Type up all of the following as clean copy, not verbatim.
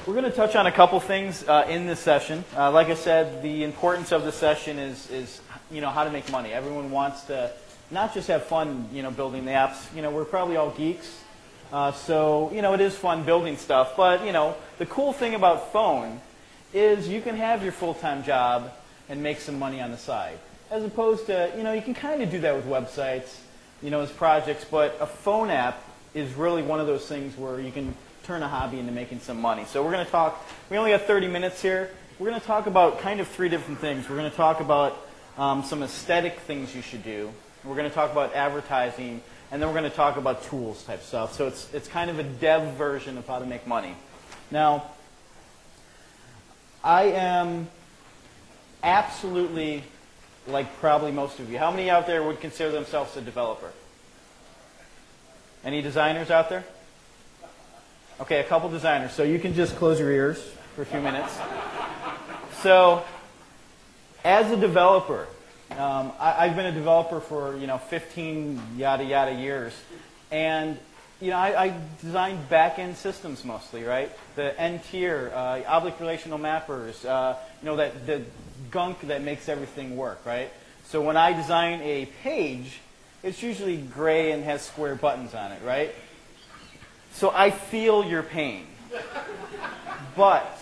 We're going to touch on a couple things in this session. Like I said, the importance of the session is how to make money. Everyone wants to not just have fun, building the apps. We're probably all geeks, so it is fun building stuff. But the cool thing about phone is you can have your full-time job and make some money on the side, as opposed to you can kind of do that with websites, as projects. But a phone app is really one of those things where you can turn a hobby into making some money. So we're going to talk, we only have 30 minutes here. We're going to talk about kind of three different things. We're going to talk about some aesthetic things you should do. We're going to talk about advertising, and then we're going to talk about tools type stuff. So it's kind of a dev version of how to make money. Now, I am absolutely, like probably most of you, how many out there would consider themselves a developer? Any designers out there? Okay, a couple designers. So you can just close your ears for a few minutes. So, as a developer, I've been a developer for 15 yada yada years, and I designed back-end systems mostly, right? The N-tier, object relational mappers, that the gunk that makes everything work, right? So when I design a page, it's usually gray and has square buttons on it, right? So I feel your pain. But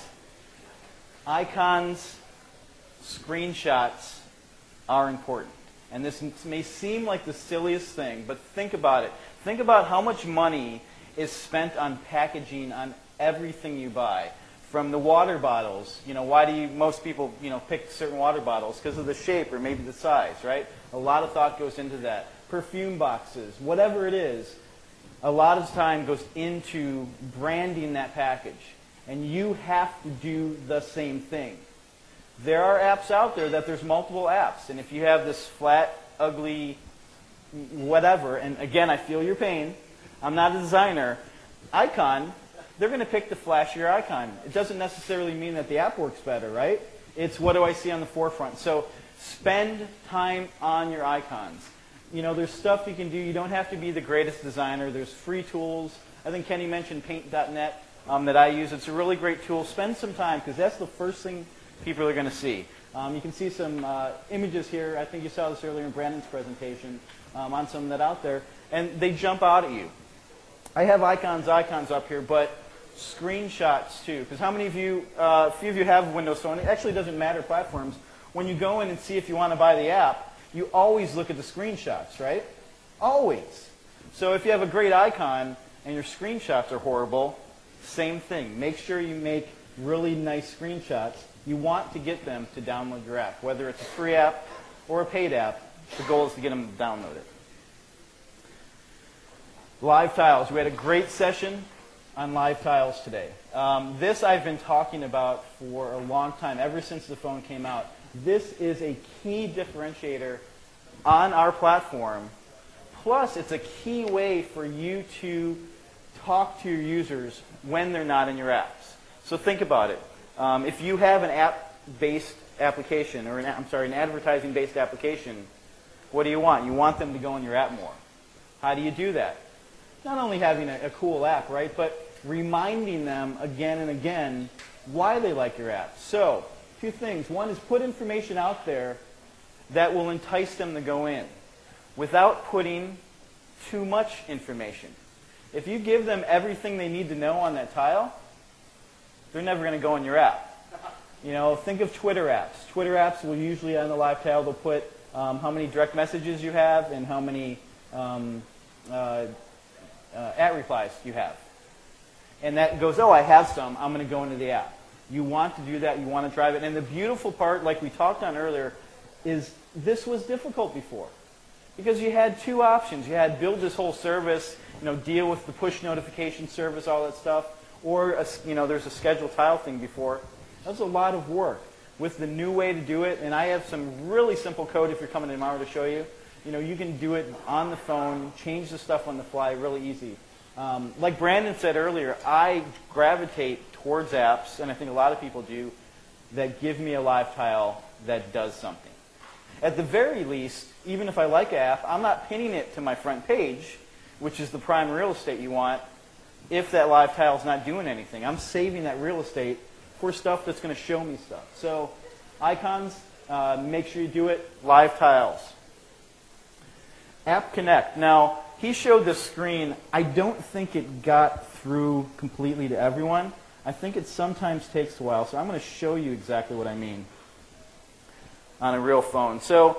icons, screenshots are important. And this may seem like the silliest thing, but think about it. Think about how much money is spent on packaging on everything you buy. From the water bottles, why do most people, pick certain water bottles? Because of the shape or maybe the size, right? A lot of thought goes into that. Perfume boxes, whatever it is, a lot of time goes into branding that package. And you have to do the same thing. There are apps out there that there's multiple apps. And if you have this flat, ugly, whatever, and again, I feel your pain. I'm not a designer. Icon, they're going to pick the flashier icon. It doesn't necessarily mean that the app works better, right? It's what do I see on the forefront. So spend time on your icons. There's stuff you can do. You don't have to be the greatest designer. There's free tools. I think Kenny mentioned Paint.net that I use. It's a really great tool. Spend some time because that's the first thing people are going to see. You can see some images here. I think you saw this earlier in Brandon's presentation on some that out there. And they jump out at you. I have icons up here, but screenshots too. Because how many of you, a few of you have Windows Phone. It actually doesn't matter platforms. When you go in and see if you want to buy the app, you always look at the screenshots, right? Always. So if you have a great icon and your screenshots are horrible, same thing. Make sure you make really nice screenshots. You want to get them to download your app. Whether it's a free app or a paid app, the goal is to get them to download it. Live tiles. We had a great session on live tiles today. This I've been talking about for a long time, ever since the phone came out. This is a key differentiator on our platform. Plus, it's a key way for you to talk to your users when they're not in your apps. So think about it. If you have an app-based application, or an advertising-based application, what do you want? You want them to go in your app more. How do you do that? Not only having a cool app, right, but reminding them again and again why they like your app. So, two things. One is put information out there that will entice them to go in without putting too much information. If you give them everything they need to know on that tile, they're never going to go in your app. Think of Twitter apps. Twitter apps will usually on the live tile, they'll put how many direct messages you have and how many at replies you have. And that goes, oh, I have some, I'm going to go into the app. You want to do that, you want to drive it. And the beautiful part, like we talked on earlier, is this was difficult before. Because you had two options. You had build this whole service, deal with the push notification service, all that stuff. Or, there's a scheduled tile thing before. That was a lot of work. With the new way to do it, and I have some really simple code if you're coming tomorrow to show you. You can do it on the phone, change the stuff on the fly, really easy. Like Brandon said earlier, I gravitate towards apps, and I think a lot of people do, that give me a live tile that does something. At the very least, even if I like an app, I'm not pinning it to my front page, which is the prime real estate you want. if that live tile is not doing anything. I'm saving that real estate for stuff that's going to show me stuff. So icons, make sure you do it. Live tiles. App Connect. Now, he showed this screen. I don't think it got through completely to everyone. I think it sometimes takes a while, so I'm going to show you exactly what I mean on a real phone. So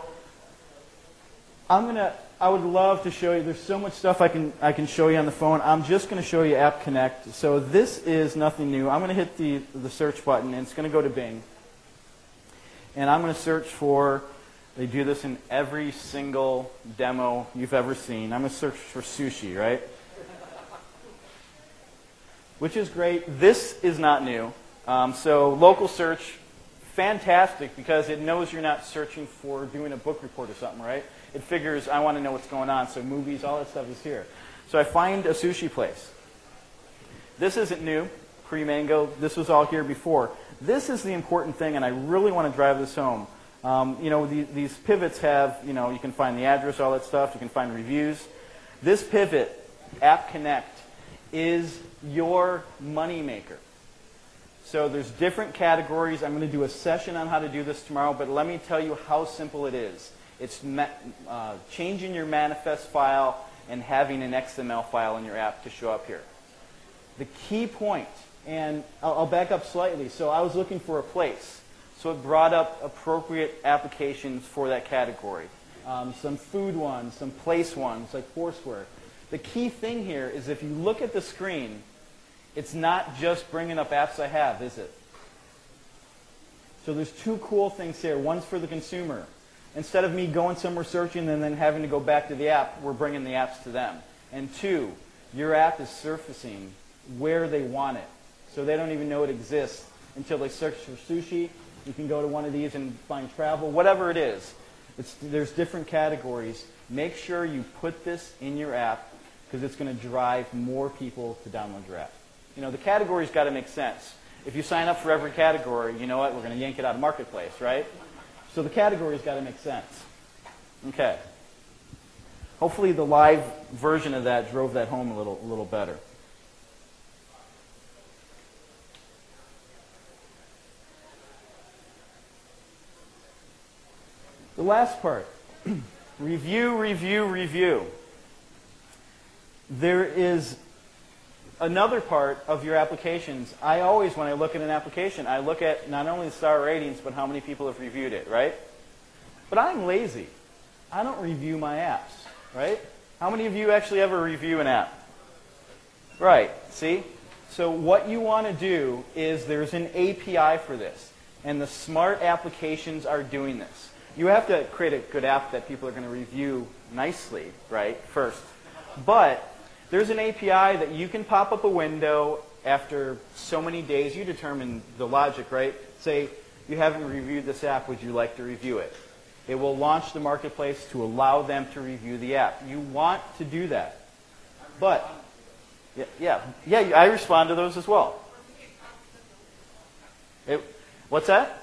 I would love to show you. There's so much stuff I can show you on the phone. I'm just going to show you App Connect. So this is nothing new. I'm going to hit the search button, and it's going to go to Bing. And I'm going to search for, they do this in every single demo you've ever seen. I'm going to search for sushi, right? Which is great. This is not new. So local search, fantastic, because it knows you're not searching for doing a book report or something, right? It figures, I want to know what's going on, so movies, all that stuff is here. So I find a sushi place. This isn't new, pre-Mango. This was all here before. This is the important thing, and I really want to drive this home. These pivots have, you can find the address, all that stuff. You can find reviews. This pivot, App Connect, is your money maker. So there's different categories. I'm going to do a session on how to do this tomorrow, but let me tell you how simple it is. It's changing your manifest file and having an XML file in your app to show up here. The key point, and I'll back up slightly. So I was looking for a place. So it brought up appropriate applications for that category. Some food ones, some place ones, like Foursquare. The key thing here is if you look at the screen, it's not just bringing up apps I have, is it? So there's two cool things here. One's for the consumer. Instead of me going somewhere searching and then having to go back to the app, we're bringing the apps to them. And two, your app is surfacing where they want it. So they don't even know it exists until they search for sushi. You can go to one of these and find travel, whatever it is. There's different categories. Make sure you put this in your app because it's going to drive more people to download your app. The category's got to make sense. If you sign up for every category, you know what? We're going to yank it out of Marketplace, right? So the category's got to make sense. Okay. Hopefully the live version of that drove that home a little better. The last part, review, review, review. There is another part of your applications. I always, when I look at an application, I look at not only the star ratings, but how many people have reviewed it, right? But I'm lazy. I don't review my apps, right? How many of you actually ever review an app? Right, see? So what you want to do is there's an API for this, and the smart applications are doing this. You have to create a good app that people are going to review nicely, right, first. But there's an API that you can pop up a window after so many days. You determine the logic, right? Say, you haven't reviewed this app. Would you like to review it? It will launch the marketplace to allow them to review the app. You want to do that. But, yeah, I respond to those as well. What's that?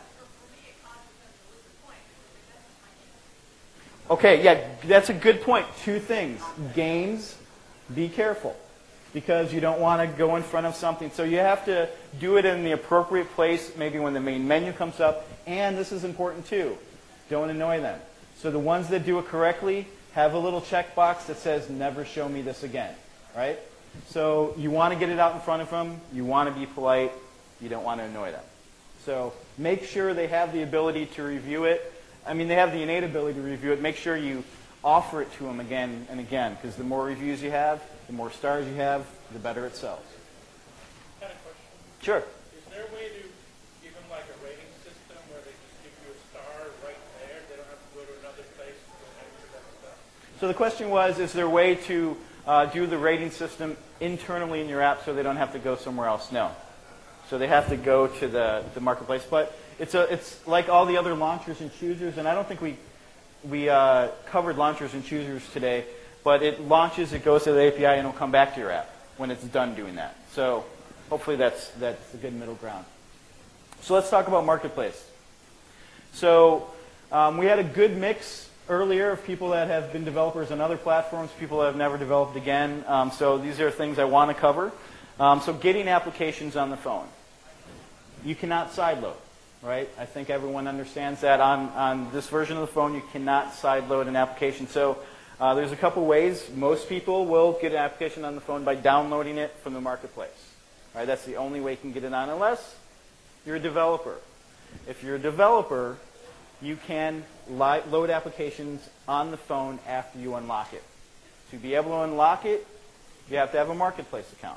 Okay, yeah, that's a good point. Two things. Games, be careful, because you don't want to go in front of something. So you have to do it in the appropriate place, maybe when the main menu comes up. And this is important too. Don't annoy them. So the ones that do it correctly have a little checkbox that says, never show me this again, right? So you want to get it out in front of them. You want to be polite. You don't want to annoy them. So make sure they have the ability to review it. I mean, they have the innate ability to review it. Make sure you offer it to them again and again, because the more reviews you have, the more stars you have, the better it sells. Got a question. Sure. Is there a way to give them like a rating system where they just give you a star right there? They don't have to go to another place to enter that stuff? So the question was, is there a way to do the rating system internally in your app so they don't have to go somewhere else? No. So they have to go to the marketplace. But it's like all the other launchers and choosers, and I don't think we covered launchers and choosers today, but it launches, it goes to the API, and it'll come back to your app when it's done doing that. So hopefully that's a good middle ground. So let's talk about Marketplace. So we had a good mix earlier of people that have been developers on other platforms, people that have never developed again. So these are things I want to cover. So getting applications on the phone. You cannot sideload, right? I think everyone understands that. On this version of the phone, you cannot sideload an application. So there's a couple ways. Most people will get an application on the phone by downloading it from the marketplace. Right? That's the only way you can get it on, unless you're a developer. If you're a developer, you can load applications on the phone after you unlock it. To be able to unlock it, you have to have a marketplace account.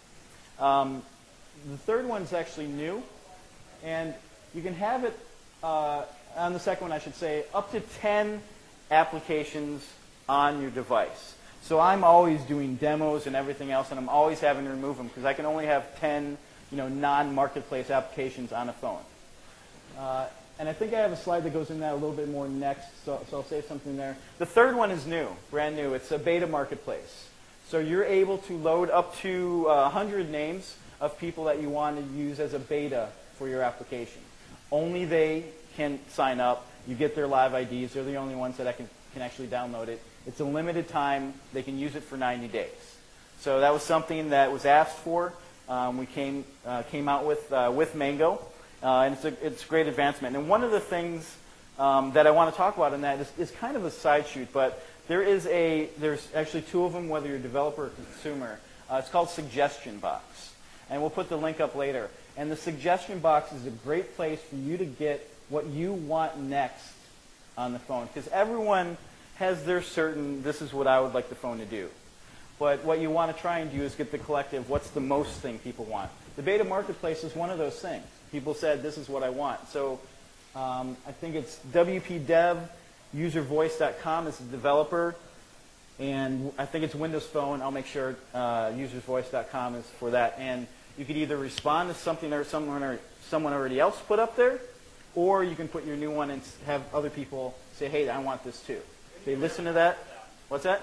The third one's actually new, and you can have it, on the second one I should say, up to 10 applications on your device. So I'm always doing demos and everything else, and I'm always having to remove them because I can only have 10 non-marketplace applications on a phone. And I think I have a slide that goes in that a little bit more next, so I'll save something there. The third one is new, brand new. It's a beta marketplace. So you're able to load up to 100 names of people that you want to use as a beta for your application. Only they can sign up. You get their live IDs. They're the only ones that can actually download it. It's a limited time. They can use it for 90 days. So that was something that was asked for. We came out with Mango. And it's a great advancement. And one of the things that I want to talk about in that is kind of a side shoot, but there's actually two of them, whether you're a developer or consumer. It's called Suggestion Box. And we'll put the link up later. And the Suggestion Box is a great place for you to get what you want next on the phone. Because everyone has their certain, this is what I would like the phone to do. But what you want to try and do is get the collective, what's the most thing people want. The beta marketplace is one of those things. People said, this is what I want. So I think it's WPDev, uservoice.com is the developer. And I think it's Windows Phone. I'll make sure usersvoice.com is for that. And you could either respond to something that someone already else put up there, or you can put your new one and have other people say, hey, I want this too. They listen to that. What's that?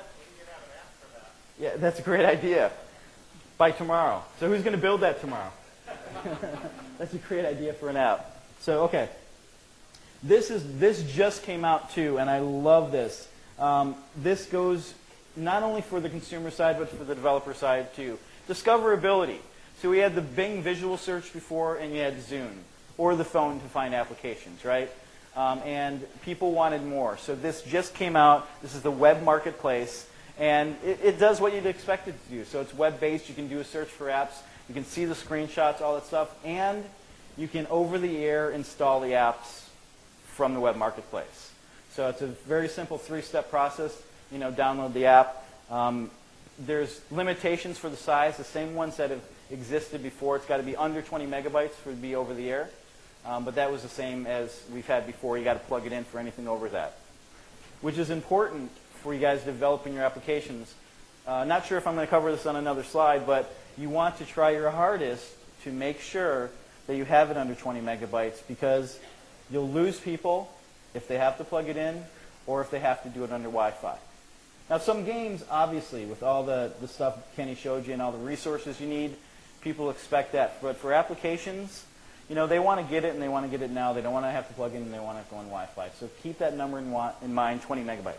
Yeah, that's a great idea. By tomorrow. So who's going to build that tomorrow? That's a great idea for an app. So, okay. This just came out too, and I love this. This goes not only for the consumer side, but for the developer side too. Discoverability. So we had the Bing visual search before, and you had Zune, or the phone to find applications, right? And people wanted more. So this just came out. This is the web marketplace. And it does what you'd expect it to do. So it's web-based. You can do a search for apps. You can see the screenshots, all that stuff. And you can over-the-air install the apps from the web marketplace. So it's a very simple three-step process. Download the app. There's limitations for the size, the same ones that have existed before. It's got to be under 20 megabytes for it to be over-the-air. But that was the same as we've had before. You got to plug it in for anything over that, which is important for you guys developing your applications. Not sure if I'm going to cover this on another slide, but you want to try your hardest to make sure that you have it under 20 megabytes, because you'll lose people if they have to plug it in or if they have to do it under Wi-Fi. Now, some games, obviously, with all the stuff Kenny showed you and all the resources you need, people expect that. But for applications, they want to get it, and they want to get it now. They don't want to have to plug in, and they want to go on Wi-Fi. So keep that number in mind, 20 megabytes.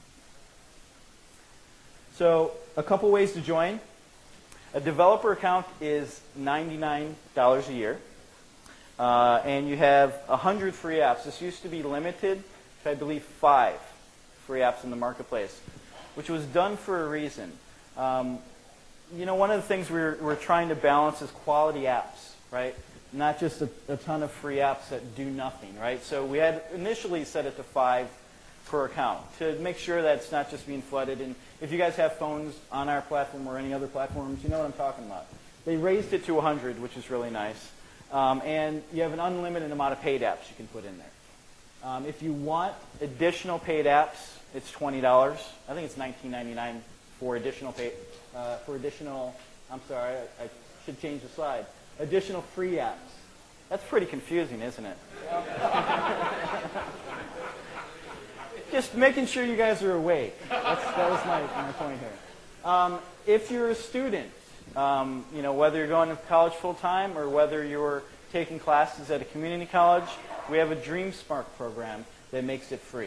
So a couple ways to join. A developer account is $99 a year. And you have 100 free apps. This used to be limited to, I believe, 5 free apps in the marketplace, which was done for a reason. One of the things we're trying to balance is quality apps, right? Not just a ton of free apps that do nothing, right? So we had initially set it to 5 per account to make sure that it's not just being flooded. And if you guys have phones on our platform or any other platforms, you know what I'm talking about. They raised it to 100, which is really nice. And you have an unlimited amount of paid apps you can put in there. If you want additional paid apps, it's $20. I think it's $19.99 for additional I'm sorry, I should change the slide. Additional free apps. That's pretty confusing, isn't it? Just making sure you guys are awake. That was my point here. If you're a student, whether you're going to college full-time or whether you're taking classes at a community college, we have a DreamSpark program that makes it free.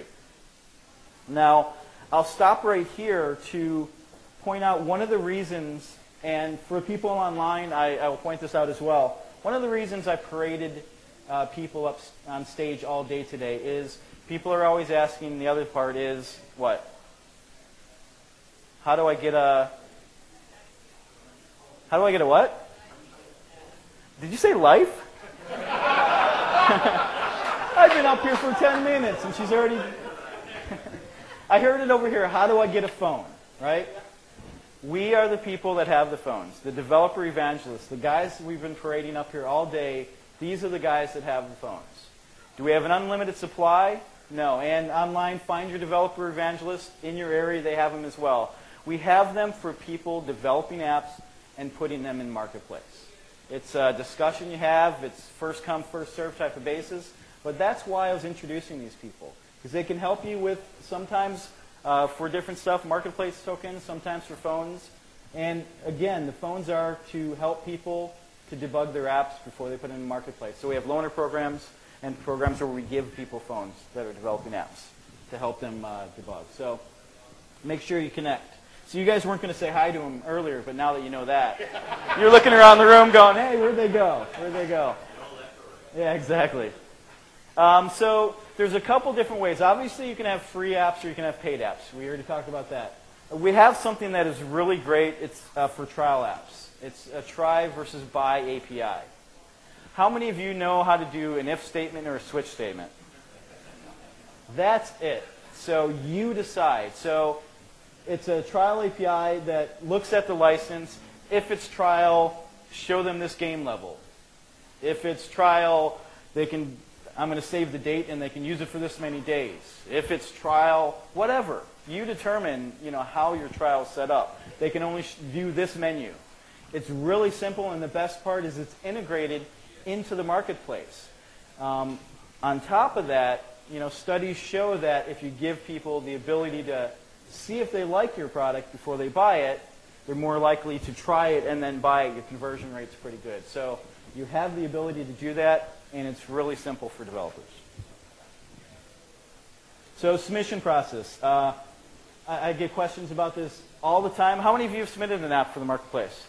Now, I'll stop right here to point out one of the reasons And for people online, I will point this out as well. One of the reasons I paraded people up on stage all day today is people are always asking, the other part is, what? How do I get a what? Did you say life? I've been up here for 10 minutes and she's already... I heard it over here. How do I get a phone? Right? We are the people that have the phones. The developer evangelists, the guys we've been parading up here all day, these are the guys that have the phones. Do we have an unlimited supply? No. And online, find your developer evangelist in your area. They have them as well. We have them for people developing apps and putting them in Marketplace. It's a discussion you have. It's first come, first served type of basis. But that's why I was introducing these people. Because they can help you with sometimes for different stuff, Marketplace tokens, sometimes for phones. And again, the phones are to help people to debug their apps before they put it in the Marketplace. So we have loaner programs and programs where we give people phones that are developing apps to help them debug. So make sure you connect. So you guys weren't going to say hi to them earlier, but now that you know that, you're looking around the room going, hey, where'd they go? Where'd they go? Yeah, exactly. So there's a couple different ways. Obviously, you can have free apps or you can have paid apps. We already talked about that. We have something that is really great. It's for trial apps. It's a try versus buy API. How many of you know how to do an if statement or a switch statement? That's it. So you decide. So it's a trial API that looks at the license. If it's trial, show them this game level. If it's trial, I'm going to save the date and they can use it for this many days. If it's trial, whatever. You determine, how your trial is set up. They can only view this menu. It's really simple, and the best part is it's integrated into the Marketplace. On top of that, studies show that if you give people the ability to see if they like your product before they buy it, they're more likely to try it and then buy it. Your conversion rate's pretty good. So you have the ability to do that, and it's really simple for developers. So submission process. I get questions about this all the time. How many of you have submitted an app for the Marketplace?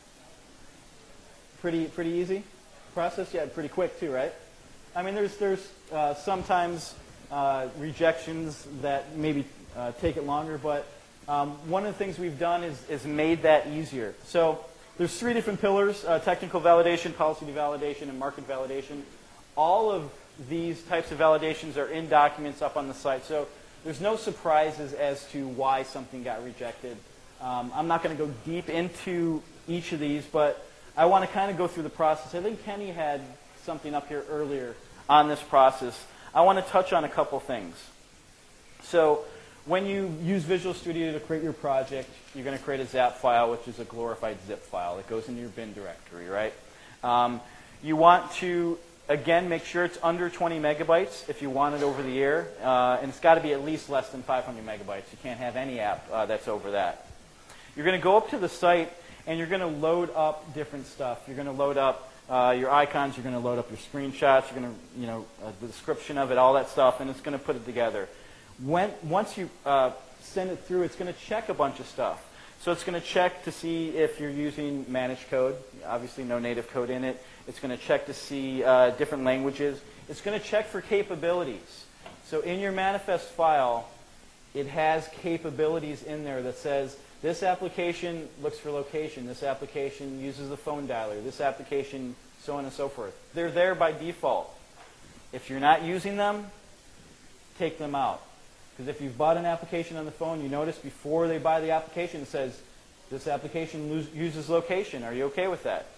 Pretty easy process? Yeah, pretty quick too, right? I mean, there's sometimes rejections that maybe take it longer, but one of the things we've done is made that easier. So there's 3 different pillars: technical validation, policy validation, and market validation. All of these types of validations are in documents up on the site. So there's no surprises as to why something got rejected. I'm not going to go deep into each of these, but I want to kind of go through the process. I think Kenny had something up here earlier on this process. I want to touch on a couple things. So when you use Visual Studio to create your project, you're going to create a ZAP file, which is a glorified zip file. It goes into your bin directory, right? You want to, again, make sure it's under 20 megabytes if you want it over the air. And it's got to be at least less than 500 megabytes. You can't have any app that's over that. You're going to go up to the site, and you're going to load up different stuff. You're going to load up your icons. You're going to load up your screenshots. You're going to, the description of it, all that stuff, and it's going to put it together. Once you send it through, it's going to check a bunch of stuff. So it's going to check to see if you're using managed code. Obviously, no native code in it. It's going to check to see different languages. It's going to check for capabilities. So in your manifest file, it has capabilities in there that says, this application looks for location. This application uses the phone dialer. This application, so on and so forth. They're there by default. If you're not using them, take them out. Because if you've bought an application on the phone, you notice before they buy the application, it says, this application uses location. Are you okay with that?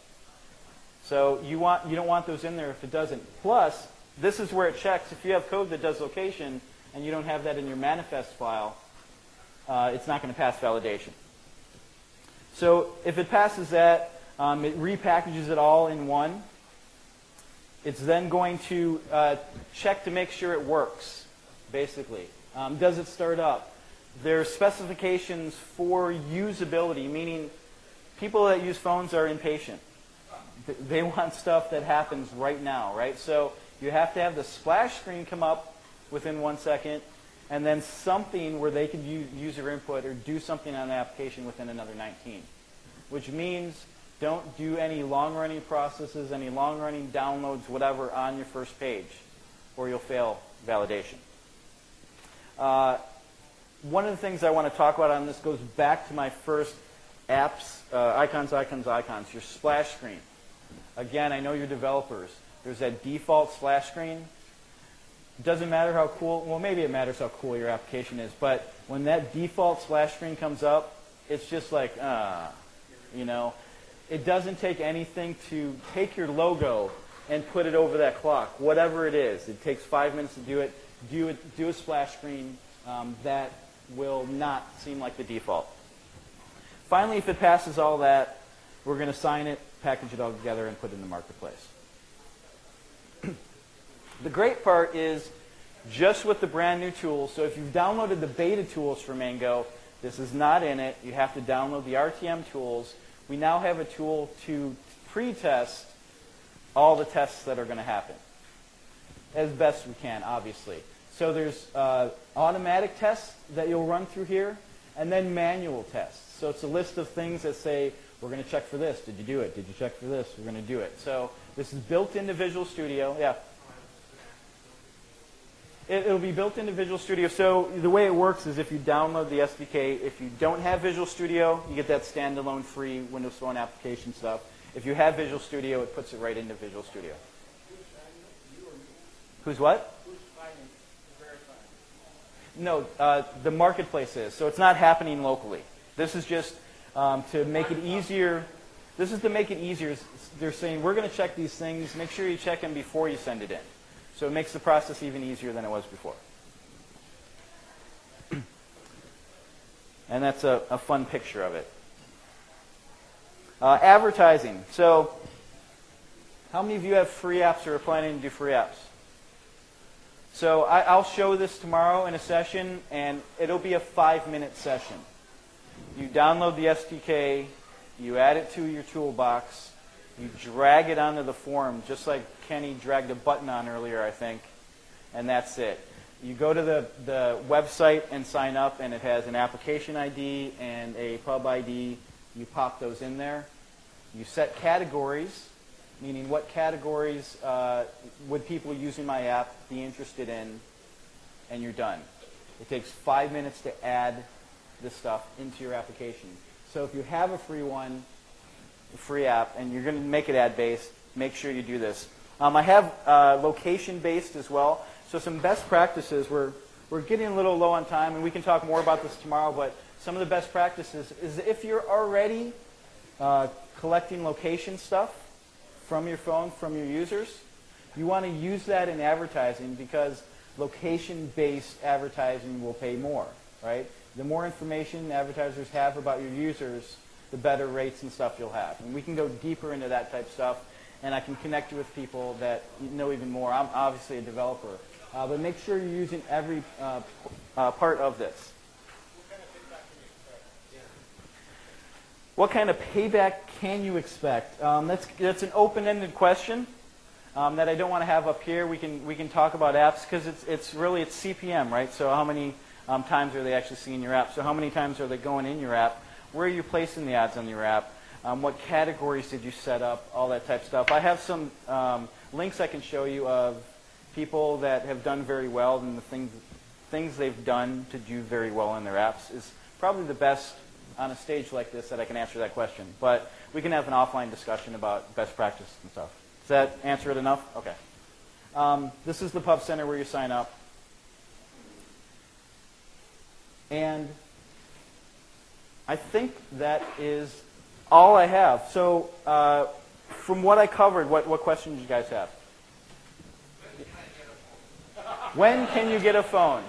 So you don't want those in there if it doesn't. Plus, this is where it checks. If you have code that does location and you don't have that in your manifest file, it's not going to pass validation. So if it passes that, it repackages it all in one. It's then going to check to make sure it works, basically. Does it start up? There's specifications for usability, meaning people that use phones are impatient. They want stuff that happens right now, right? So you have to have the splash screen come up within 1 second, and then something where they can use user input or do something on the application within another 19. which means don't do any long-running processes, any long-running downloads, whatever, on your first page, or you'll fail validation. One of the things I want to talk about on this goes back to my first apps, icons, your splash screen. Again, I know you're developers. There's that default splash screen. It doesn't matter how cool, well, maybe it matters how cool your application is, but when that default splash screen comes up, it's just like, you know. It doesn't take anything to take your logo and put it over that clock, whatever it is. It takes 5 minutes to do it. Do a splash screen. That will not seem like the default. Finally, if it passes all that, we're going to sign it, package it all together, and put it in the marketplace. The great part is just with the brand new tools. So if you've downloaded the beta tools for Mango, this is not in it. You have to download the RTM tools. We now have a tool to pre-test all the tests that are going to happen as best we can, obviously. So there's automatic tests that you'll run through here, and then manual tests. So it's a list of things that say, we're going to check for this. Did you do it? Did you check for this? We're going to do it. So this is built into Visual Studio. Yeah. It'll be built into Visual Studio. So the way it works is if you download the SDK, if you don't have Visual Studio, you get that standalone free Windows Phone application stuff. If you have Visual Studio, it puts it right into Visual Studio. Who's what? No, the marketplace is. So it's not happening locally. This is just to make it easier. This is to make it easier. They're saying, we're going to check these things. Make sure you check them before you send it in. So it makes the process even easier than it was before. And that's a fun picture of it. Advertising. So how many of you have free apps or are planning to do free apps? So I'll show this tomorrow in a session, and it'll be a 5-minute session. You download the SDK, you add it to your toolbox, you drag it onto the form, just like Kenny dragged a button on earlier, I think, and that's it. You go to the website and sign up, and it has an application ID and a pub ID. You pop those in there. You set categories, meaning what categories would people using my app be interested in, and you're done. It takes 5 minutes to add this stuff into your application. So if you have a free one, a free app, and you're going to make it ad-based, make sure you do this. I have location-based as well. So some best practices. We're getting a little low on time, and we can talk more about this tomorrow, but some of the best practices is if you're already collecting location stuff from your phone, from your users, you want to use that in advertising because location-based advertising will pay more, right? The more information advertisers have about your users, the better rates and stuff you'll have. And we can go deeper into that type of stuff, and I can connect you with people that know even more. I'm obviously a developer. But make sure you're using every part of this. What kind of payback can you expect? That's an open-ended question that I don't want to have up here. We can talk about apps because it's CPM, right? So how many times are they actually seeing your app? So how many times are they going in your app? Where are you placing the ads on your app? What categories did you set up? All that type of stuff. I have some links I can show you of people that have done very well, and the things they've done to do very well in their apps is probably the best on a stage like this that I can answer that question. But we can have an offline discussion about best practices and stuff. Does that answer it enough? Okay. This is the Pub Center where you sign up. And I think that is all I have. So from what I covered, what questions do you guys have? When can you get a phone?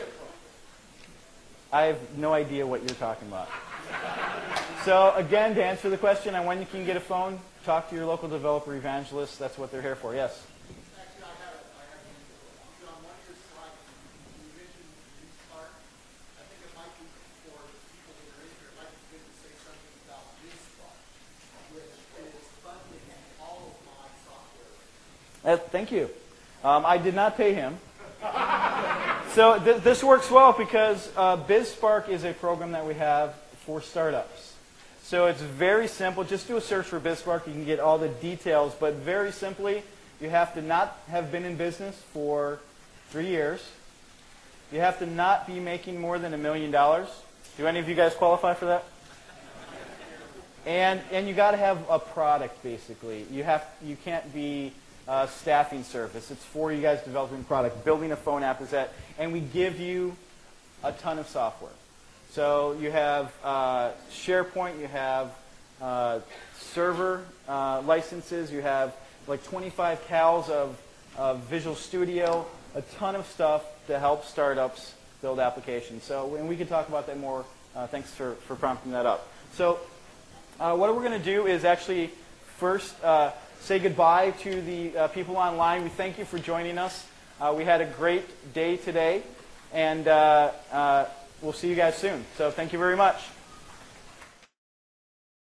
I have no idea what you're talking about. So again, to answer the question on when you can get a phone, talk to your local developer evangelist. That's what they're here for. Yes? Actually, I have on one of your slides, you mentioned BizSpark. I think it might be for people that are in here, it might be good to say something about BizSpark, which is funding all of my software. Thank you. I did not pay him. So this works well because BizSpark is a program that we have for startups. So it's very simple. Just do a search for BizSpark. You can get all the details. But very simply, you have to not have been in business for 3 years. You have to not be making more than $1 million. Do any of you guys qualify for that? And you got to have a product, basically. You can't be a staffing service. It's for you guys developing a product. Building a phone app is that. And we give you a ton of software. So you have SharePoint, you have server licenses, you have like 25 CALs of Visual Studio, a ton of stuff to help startups build applications. So, and we can talk about that more. Thanks for prompting that up. So what we're going to do is actually first say goodbye to the people online. We thank you for joining us. We had a great day today, and we'll see you guys soon. So thank you very much.